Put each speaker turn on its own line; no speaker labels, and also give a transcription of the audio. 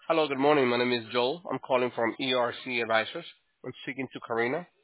Hello, good morning. My name is Joel. I'm calling from ERC Advisors. I'm speaking to Karina.